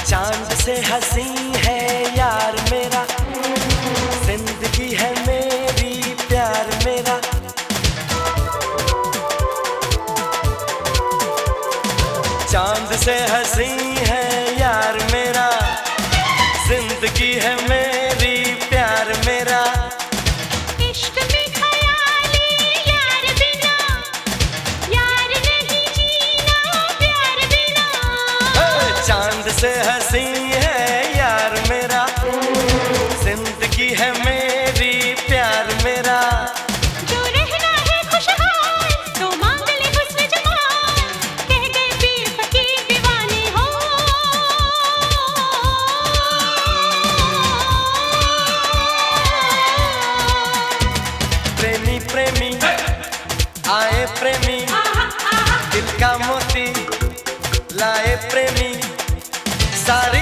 चांद से हंसी है यार मेरा, जिंदगी है मेरी प्यार मेरा। चांद से हंसी है यार मेरा, जिंदगी है मेरी प्यार मेरा। इश्क में ख्याली यार बिना, यार नहीं जीना प्यार बिना। चांद से हंसी है यार मेरा, जिंदगी है मेरी प्यार मेरा। जो रहना है खुशहाल तो मांग ले हुस्न जमाल, कह गए पीर फकीर दीवाने हो। प्रेमी प्रेमी आए प्रेमी, दिल का मोती लाए प्रेमी सारे।